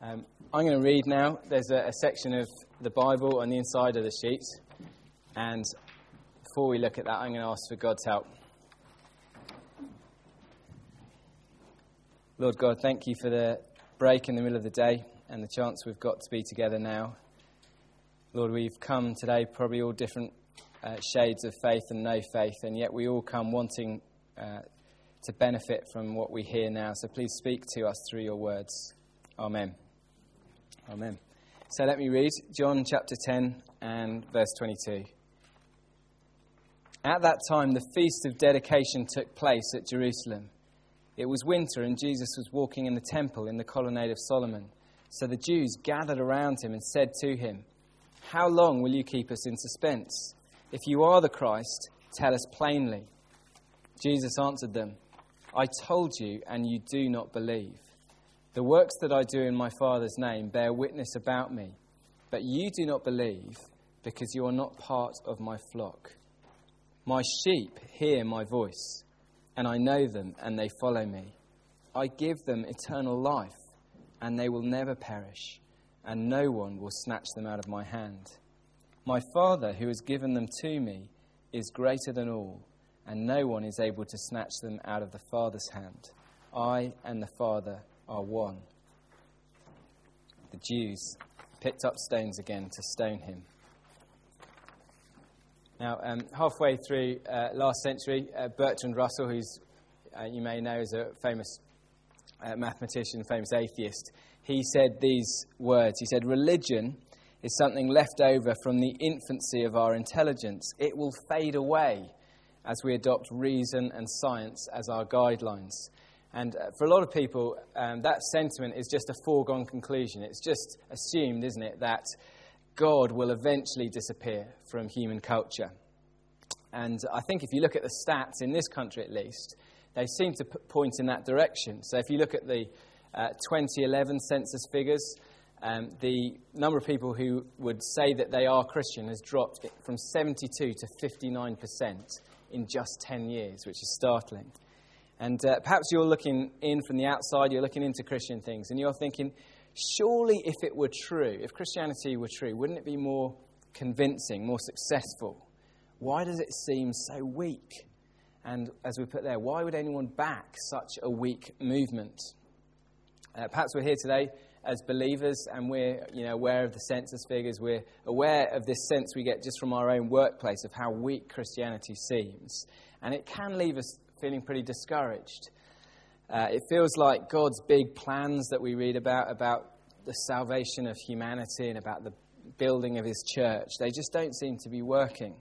I'm going to read now. There's a section of the Bible on the inside of the sheets. And before we look at that, I'm going to ask for God's help. Lord God, thank you for the break in the middle of the day and the chance we've got to be together now. Lord, we've come today probably all different shades of faith and no faith, and yet we all come wanting to benefit from what we hear now. So please speak to us through your words. Amen. Amen. So let me read John chapter 10 and verse 22. At that time, the feast of dedication took place at Jerusalem. It was winter, and Jesus was walking in the temple in the colonnade of Solomon. So the Jews gathered around him and said to him, "How long will you keep us in suspense? If you are the Christ, tell us plainly." Jesus answered them, "I told you, and you do not believe. The works that I do in my Father's name bear witness about me, but you do not believe because you are not part of my flock. My sheep hear my voice, and I know them, and they follow me. I give them eternal life, and they will never perish, and no one will snatch them out of my hand. My Father, who has given them to me, is greater than all, and no one is able to snatch them out of the Father's hand. I and the Father are one." The Jews picked up stones again to stone him. Now, halfway through last century, Bertrand Russell, who's you may know is a famous mathematician, famous atheist, he said these words. He said, "Religion is something left over from the infancy of our intelligence. It will fade away as we adopt reason and science as our guidelines." And for a lot of people, that sentiment is just a foregone conclusion. It's just assumed, isn't it, that God will eventually disappear from human culture. And I think if you look at the stats in this country at least, they seem to point in that direction. So if you look at the 2011 census figures, the number of people who would say that they are Christian has dropped from 72 to 59% in just 10 years, which is startling. And perhaps you're looking in from the outside, you're looking into Christian things, and you're thinking, surely if it were true, if Christianity were true, wouldn't it be more convincing, more successful? Why does it seem so weak? And as we put there, why would anyone back such a weak movement? Perhaps we're here today as believers, and we're aware of the census figures. We're aware of this sense we get just from our own workplace of how weak Christianity seems. And it can leave us feeling pretty discouraged. It feels like God's big plans that we read about the salvation of humanity and about the building of his church, they just don't seem to be working.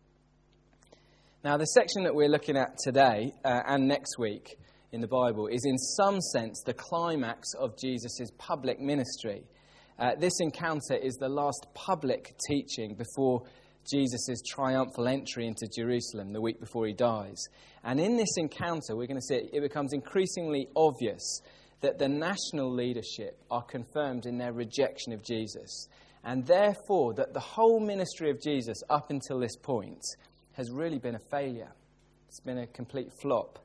Now, the section that we're looking at today and next week in the Bible is in some sense the climax of Jesus' public ministry. This encounter is the last public teaching before Jesus' triumphal entry into Jerusalem the week before he dies. And in this encounter, we're going to see it becomes increasingly obvious that the national leadership are confirmed in their rejection of Jesus. And therefore, that the whole ministry of Jesus up until this point has really been a failure. It's been a complete flop.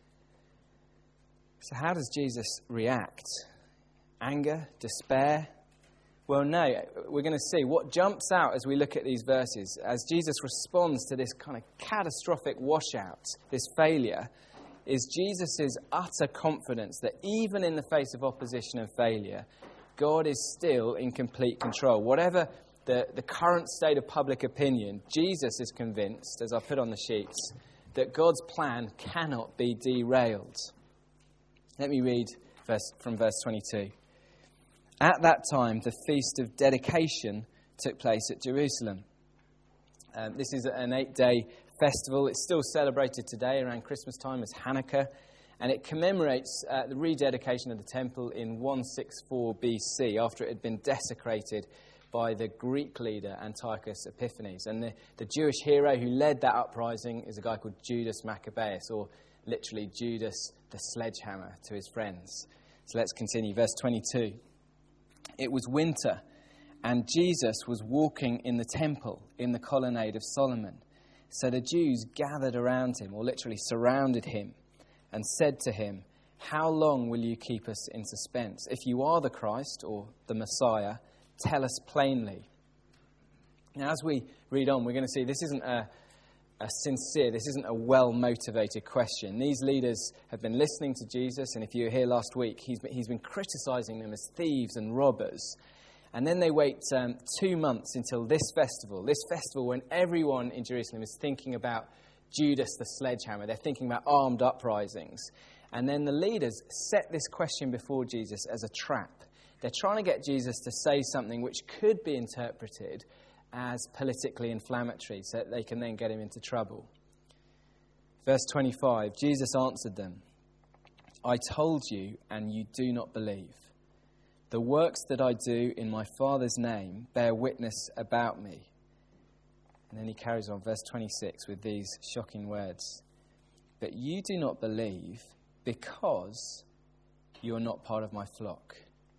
So how does Jesus react? Anger? Despair? Well, no, we're going to see what jumps out as we look at these verses. As Jesus responds to this kind of catastrophic washout, this failure, is Jesus' utter confidence that even in the face of opposition and failure, God is still in complete control. Whatever the current state of public opinion, Jesus is convinced, as I put on the sheets, that God's plan cannot be derailed. Let me read from verse 22. At that time, the Feast of Dedication took place at Jerusalem. This is an 8-day festival. It's still celebrated today around Christmas time as Hanukkah, and it commemorates the rededication of the temple in 164 BC after it had been desecrated by the Greek leader Antiochus Epiphanes. And the Jewish hero who led that uprising is a guy called Judas Maccabeus, or literally Judas the sledgehammer to his friends. So let's continue. Verse 22. It was winter, and Jesus was walking in the temple in the colonnade of Solomon. So the Jews gathered around him, or literally surrounded him, and said to him, How long will you keep us in suspense? If you are the Christ or the Messiah, tell us plainly. Now, as we read on, we're going to see this isn't this isn't a well-motivated question. These leaders have been listening to Jesus, and if you were here last week, he's been criticizing them as thieves and robbers. And then they wait 2 months until this festival when everyone in Jerusalem is thinking about Judas the sledgehammer. They're thinking about armed uprisings. And then the leaders set this question before Jesus as a trap. They're trying to get Jesus to say something which could be interpreted as politically inflammatory, so that they can then get him into trouble. Verse 25, Jesus answered them, I told you, and you do not believe. The works that I do in my Father's name bear witness about me. And then he carries on, verse 26, with these shocking words. But you do not believe because you are not part of my flock.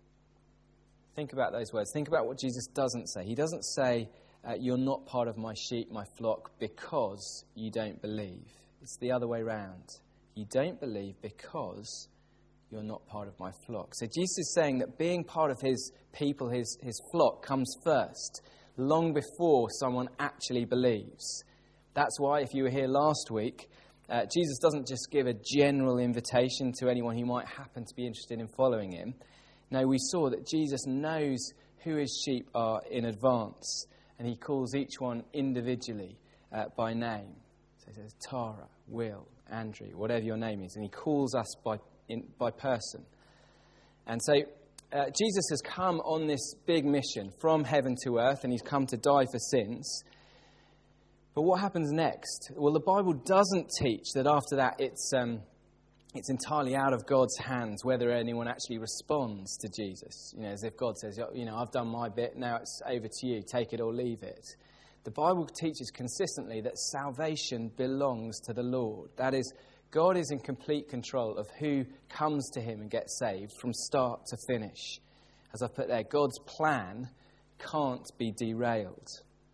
Think about those words. Think about what Jesus doesn't say. He doesn't say, you're not part of my sheep, my flock, because you don't believe. It's the other way round. You don't believe because you're not part of my flock. So Jesus is saying that being part of his people, his flock, comes first, long before someone actually believes. That's why, if you were here last week, Jesus doesn't just give a general invitation to anyone who might happen to be interested in following him. No, we saw that Jesus knows who his sheep are in advance, and he calls each one individually by name. So he says, Tara, Will, Andrew, whatever your name is, and he calls us by person. And so Jesus has come on this big mission from heaven to earth, and he's come to die for sins. But what happens next? Well, the Bible doesn't teach that after that it's entirely out of God's hands whether anyone actually responds to Jesus. You know, as if God says, I've done my bit, now it's over to you, take it or leave it. The Bible teaches consistently that salvation belongs to the Lord. That is, God is in complete control of who comes to him and gets saved from start to finish. As I've put there, God's plan can't be derailed.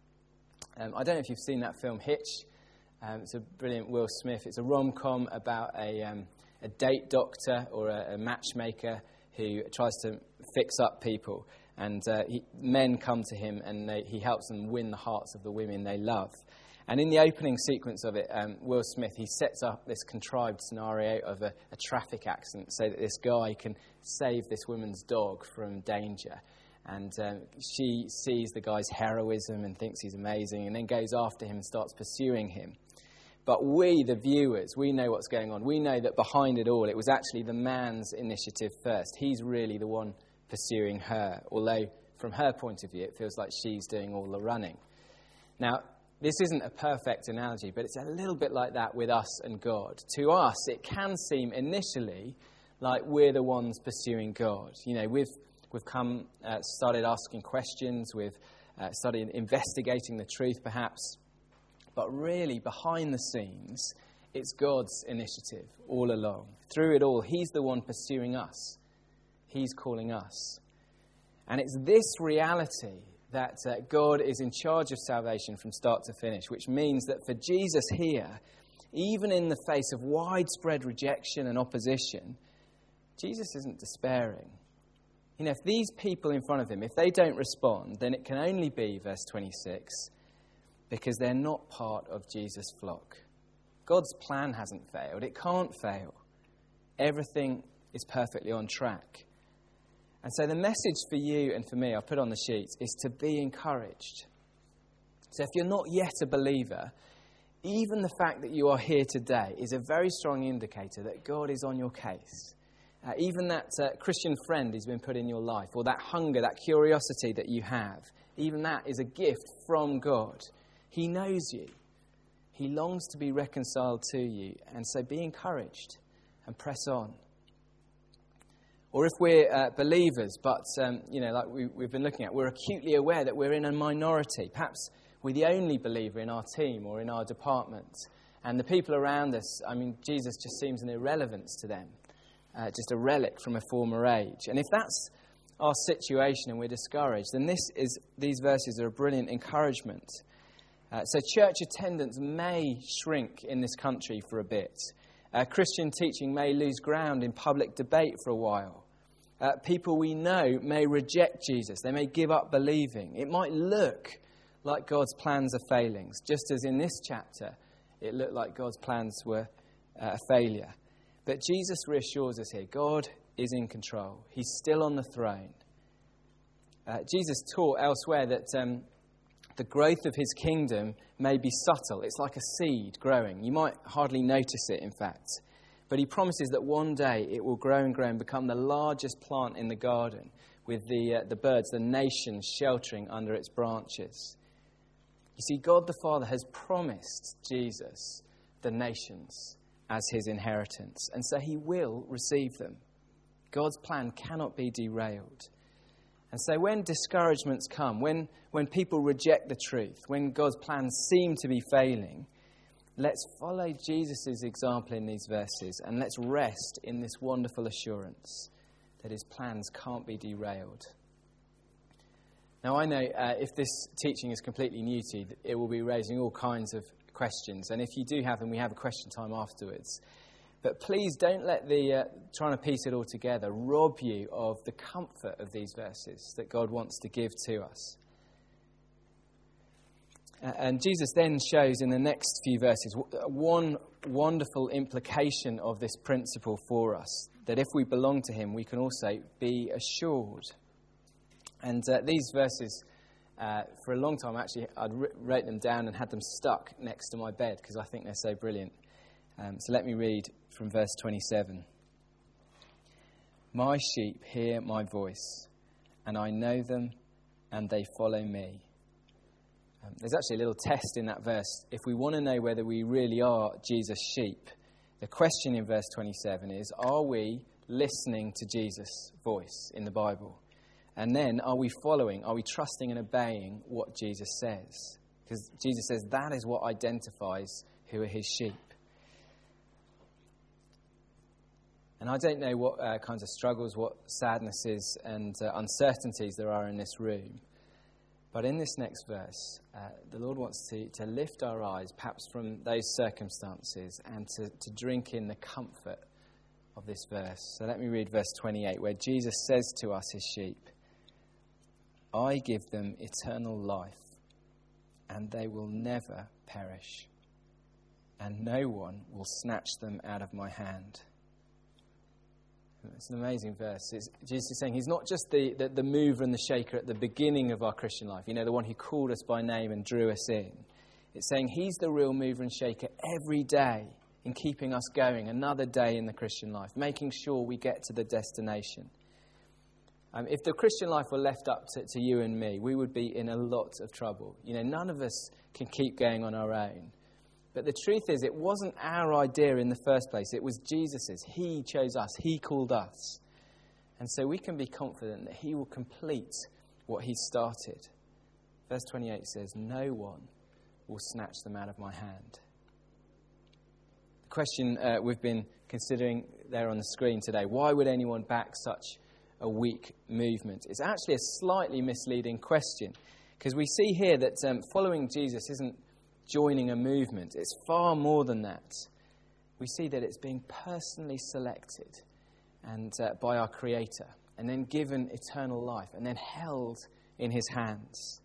I don't know if you've seen that film Hitch. It's a brilliant Will Smith. It's a rom-com about a date doctor or a matchmaker who tries to fix up people. And men come to him and he helps them win the hearts of the women they love. And in the opening sequence of it, Will Smith, he sets up this contrived scenario of a traffic accident so that this guy can save this woman's dog from danger. And she sees the guy's heroism and thinks he's amazing and then goes after him and starts pursuing him. But we, the viewers, we know what's going on. We know that behind it all, it was actually the man's initiative first. He's really the one pursuing her, although from her point of view, it feels like she's doing all the running. Now, this isn't a perfect analogy, but it's a little bit like that with us and God. To us, it can seem initially like we're the ones pursuing God. You know, we've started asking questions, we've started investigating the truth perhaps, but really behind the scenes, it's God's initiative all along. Through it all, he's the one pursuing us. He's calling us. And it's this reality that God is in charge of salvation from start to finish, which means that for Jesus here, even in the face of widespread rejection and opposition, Jesus isn't despairing. You know, if these people in front of him, if they don't respond, then it can only be, verse 26, because they're not part of Jesus' flock. God's plan hasn't failed. It can't fail. Everything is perfectly on track. And so the message for you and for me, I'll put on the sheets, is to be encouraged. So if you're not yet a believer, even the fact that you are here today is a very strong indicator that God is on your case. Even that Christian friend who's been put in your life, or that hunger, that curiosity that you have, even that is a gift from God. He knows you. He longs to be reconciled to you. And so be encouraged and press on. Or if we're believers, but, like we've been looking at, we're acutely aware that we're in a minority. Perhaps we're the only believer in our team or in our department. And the people around us, Jesus just seems an irrelevance to them. Just a relic from a former age. And if that's our situation and we're discouraged, then these verses are a brilliant encouragement. So church attendance may shrink in this country for a bit. Christian teaching may lose ground in public debate for a while. People we know may reject Jesus. They may give up believing. It might look like God's plans are failings, just as in this chapter it looked like God's plans were a failure. But Jesus reassures us here, God is in control. He's still on the throne. Jesus taught elsewhere that the growth of his kingdom may be subtle. It's like a seed growing. You might hardly notice it, in fact. But he promises that one day it will grow and grow and become the largest plant in the garden, with the birds, the nations sheltering under its branches. You see, God the Father has promised Jesus the nations as his inheritance, and so he will receive them. God's plan cannot be derailed. And so when discouragements come, when people reject the truth, when God's plans seem to be failing, let's follow Jesus' example in these verses and let's rest in this wonderful assurance that his plans can't be derailed. Now, I know if this teaching is completely new to you, it will be raising all kinds of questions. And if you do have them, we have a question time afterwards. But please don't let the trying to piece it all together rob you of the comfort of these verses that God wants to give to us. And Jesus then shows in the next few verses one wonderful implication of this principle for us, that if we belong to him, we can also be assured. And these verses, for a long time, actually, I'd wrote them down and had them stuck next to my bed because I think they're so brilliant. So let me read from verse 27. My sheep hear my voice, and I know them, and they follow me. There's actually a little test in that verse. If we want to know whether we really are Jesus' sheep, the question in verse 27 is, are we listening to Jesus' voice in the Bible? And then, are we following, are we trusting and obeying what Jesus says? Because Jesus says that is what identifies who are his sheep. And I don't know what kinds of struggles, what sadnesses and uncertainties there are in this room. But in this next verse, the Lord wants to lift our eyes, perhaps from those circumstances, and to drink in the comfort of this verse. So let me read verse 28, where Jesus says to us, his sheep, I give them eternal life, and they will never perish, and no one will snatch them out of my hand. It's an amazing verse. Jesus is saying he's not just the mover and the shaker at the beginning of our Christian life, the one who called us by name and drew us in. It's saying he's the real mover and shaker every day in keeping us going, another day in the Christian life, making sure we get to the destination. If the Christian life were left up to you and me, we would be in a lot of trouble. None of us can keep going on our own. But the truth is, it wasn't our idea in the first place. It was Jesus's. He chose us. He called us. And so we can be confident that he will complete what he started. Verse 28 says, no one will snatch them out of my hand. The question we've been considering there on the screen today, why would anyone back such a weak movement? It's actually a slightly misleading question, because we see here that following Jesus isn't joining a movement. It's far more than that. We see that it's being personally selected and by our Creator, and then given eternal life, and then held in his hands.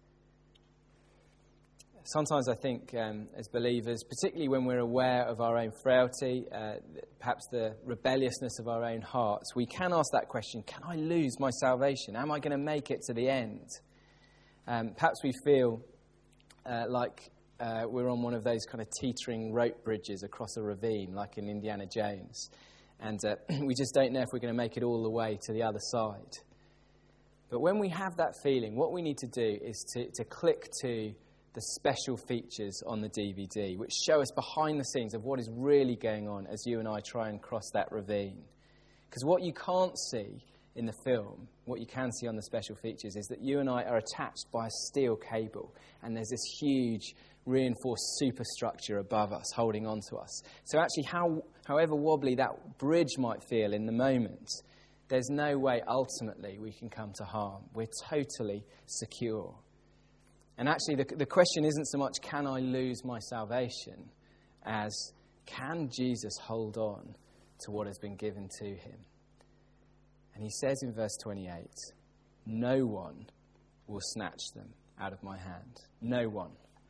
Sometimes I think as believers, particularly when we're aware of our own frailty, perhaps the rebelliousness of our own hearts, we can ask that question, can I lose my salvation? Am I going to make it to the end? Perhaps we feel like we're on one of those kind of teetering rope bridges across a ravine, like in Indiana Jones. And we just don't know if we're going to make it all the way to the other side. But when we have that feeling, what we need to do is to click to the special features on the DVD, which show us behind the scenes of what is really going on as you and I try and cross that ravine. Because what you can't see in the film, what you can see on the special features, is that you and I are attached by a steel cable, and there's this huge reinforced superstructure above us, holding on to us. So actually, however wobbly that bridge might feel in the moment, there's no way ultimately we can come to harm. We're totally secure. And actually, the question isn't so much, can I lose my salvation, as Can Jesus hold on to what has been given to him? And he says in verse 28, no one will snatch them out of my hand. No one.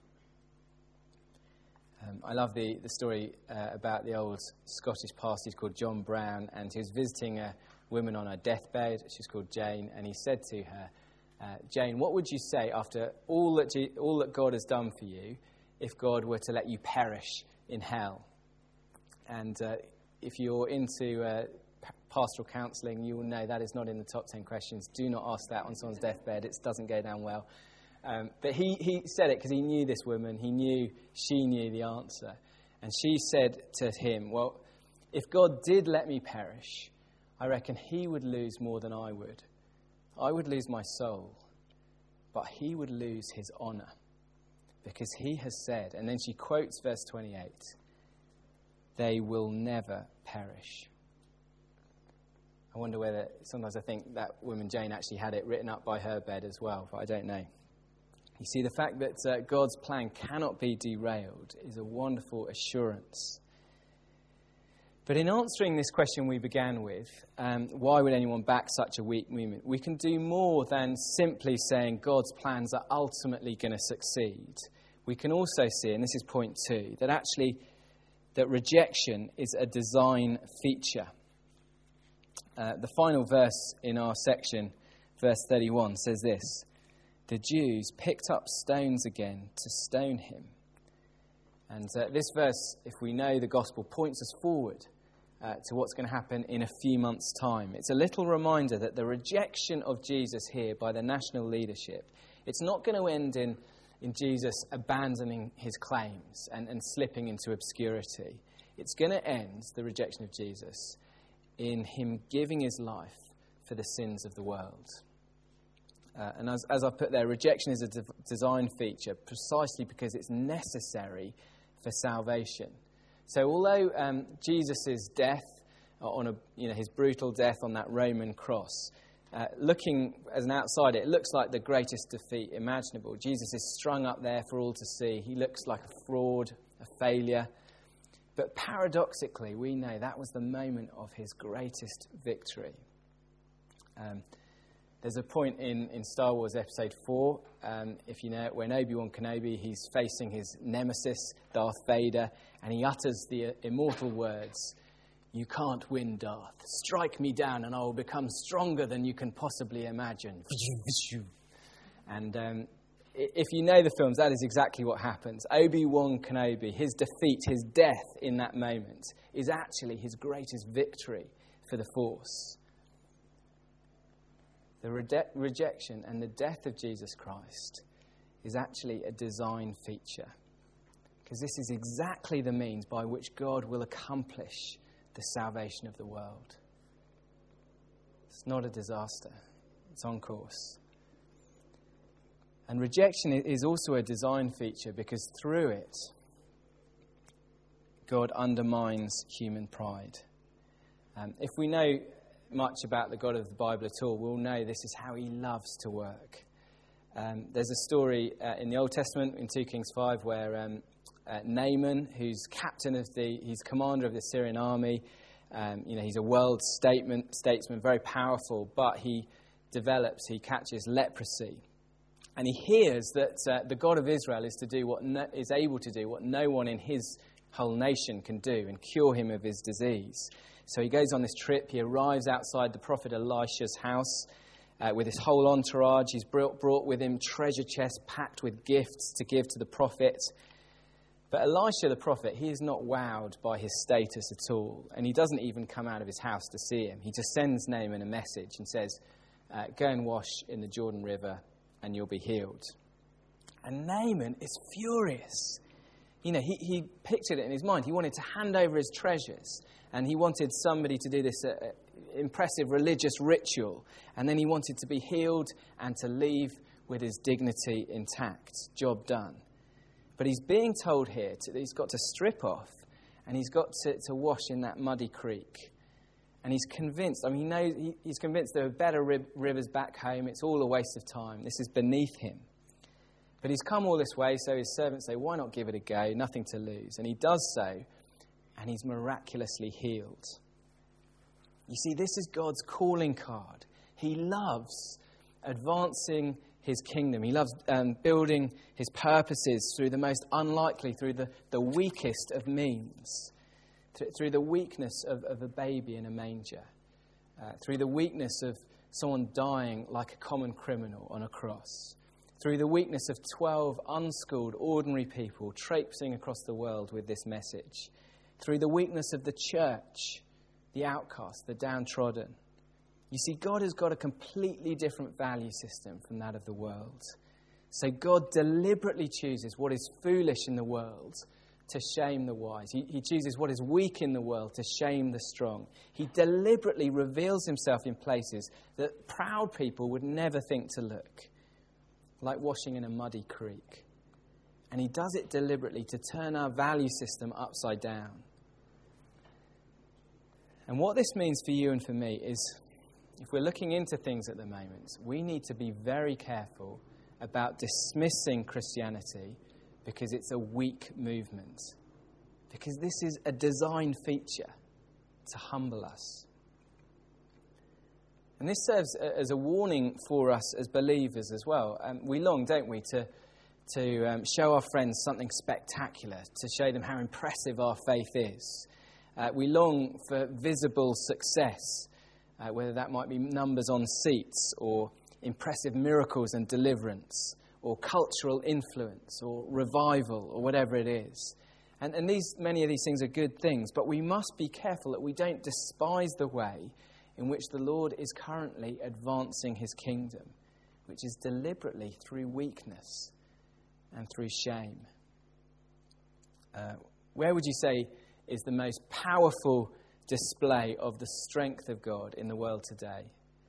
I love the story about the old Scottish pastor called John Brown, and he was visiting a woman on her deathbed. She's called Jane, and he said to her, Jane, what would you say after all that God has done for you if God were to let you perish in hell? And if you're into pastoral counselling, you will know that is not in the top 10 questions. Do not ask that on someone's deathbed. It doesn't go down well. But he said it because he knew this woman. She knew the answer. And she said to him, well, if God did let me perish, I reckon he would lose more than I would. I would lose my soul, but he would lose his honour, because he has said, and then she quotes verse 28, they will never perish. I wonder whether, sometimes I think that woman Jane actually had it written up by her bed as well, but I don't know. You see, the fact that God's plan cannot be derailed is a wonderful assurance. But in answering this question we began with, why would anyone back such a weak movement, we can do more than simply saying God's plans are ultimately going to succeed. We can also see, and this is point 2, that actually that rejection is a design feature. The final verse in our section, verse 31, says this: the Jews picked up stones again to stone him. And this verse, if we know the gospel, points us forward to what's going to happen in a few months' time. It's a little reminder that the rejection of Jesus here by the national leadership, it's not going to end in Jesus abandoning his claims and slipping into obscurity. It's going to end, the rejection of Jesus, in him giving his life for the sins of the world. And as I put there, rejection is a design feature precisely because it's necessary for salvation. So although Jesus' death, his brutal death on that Roman cross, looking as an outsider, it looks like the greatest defeat imaginable. Jesus is strung up there for all to see. He looks like a fraud, a failure. But paradoxically, we know that was the moment of his greatest victory. There's a point in Star Wars Episode 4, if you know it, when Obi-Wan Kenobi, he's facing his nemesis, Darth Vader, and he utters the immortal words, "You can't win, Darth. Strike me down and I will become stronger than you can possibly imagine." And if you know the films, that is exactly what happens. Obi-Wan Kenobi, his defeat, his death in that moment, is actually his greatest victory for the Force. The rejection and the death of Jesus Christ is actually a design feature, because this is exactly the means by which God will accomplish the salvation of the world. It's not a disaster. It's on course. And rejection is also a design feature because through it, God undermines human pride. If we know much about the God of the Bible at all, we'll know this is how he loves to work. There's a story in the Old Testament in 2 Kings 5 where Naaman, who's he's commander of the Syrian army, he's a world statesman, very powerful, but he catches leprosy. And he hears that the God of Israel is able to do what no one in his whole nation can do and cure him of his disease. So he goes on this trip. He arrives outside the prophet Elisha's house with his whole entourage. He's brought with him treasure chests packed with gifts to give to the prophet. But Elisha the prophet, he is not wowed by his status at all. And he doesn't even come out of his house to see him. He just sends Naaman a message and says, go and wash in the Jordan River and you'll be healed. And Naaman is furious. He pictured it in his mind. He wanted to hand over his treasures. And he wanted somebody to do this impressive religious ritual. And then he wanted to be healed and to leave with his dignity intact. Job done. But he's being told here that he's got to strip off and he's got to wash in that muddy creek. And he's convinced, he's convinced there are better rivers back home. It's all a waste of time. This is beneath him. But he's come all this way, so his servants say, why not give it a go? Nothing to lose. And he does so. and he's miraculously healed. You see, this is God's calling card. He loves advancing his kingdom. He loves building his purposes through the most unlikely, through the weakest of means, through the weakness of a baby in a manger, through the weakness of someone dying like a common criminal on a cross, through the weakness of 12 unschooled, ordinary people traipsing across the world with this message, through the weakness of the church, the outcast, the downtrodden. You see, God has got a completely different value system from that of the world. So God deliberately chooses what is foolish in the world to shame the wise. He chooses what is weak in the world to shame the strong. He deliberately reveals himself in places that proud people would never think to look, like washing in a muddy creek. And he does it deliberately to turn our value system upside down. And what this means for you and for me is, if we're looking into things at the moment, we need to be very careful about dismissing Christianity because it's a weak movement. Because this is a design feature to humble us. And this serves as a warning for us as believers as well. We long, don't we, to show our friends something spectacular, to show them how impressive our faith is. We long for visible success, whether that might be numbers on seats or impressive miracles and deliverance or cultural influence or revival or whatever it is. And many of these things are good things, but we must be careful that we don't despise the way in which the Lord is currently advancing his kingdom, which is deliberately through weakness and through shame. Where would you say is the most powerful display of the strength of God in the world today?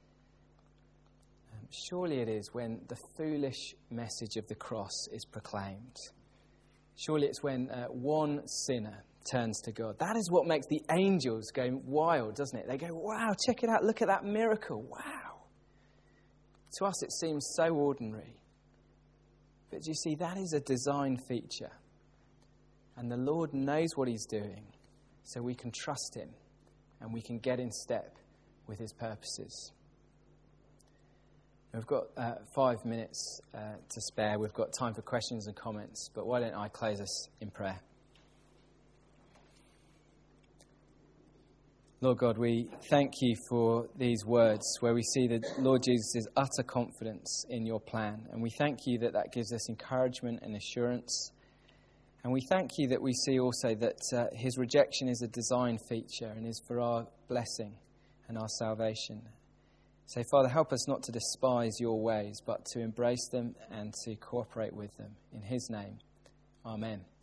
Surely it is when the foolish message of the cross is proclaimed. Surely it's when one sinner turns to God. That is what makes the angels go wild, doesn't it? They go, wow, check it out, look at that miracle, wow. To us it seems so ordinary. But you see, that is a design feature. And the Lord knows what he's doing, so we can trust him and we can get in step with his purposes. We've got 5 minutes to spare. We've got time for questions and comments, but why don't I close us in prayer? Lord God, we thank you for these words where we see the Lord Jesus' utter confidence in your plan. And we thank you that that gives us encouragement and assurance. And we thank you that we see also that his rejection is a design feature and is for our blessing and our salvation. So, Father, help us not to despise your ways, but to embrace them and to cooperate with them. In his name, amen.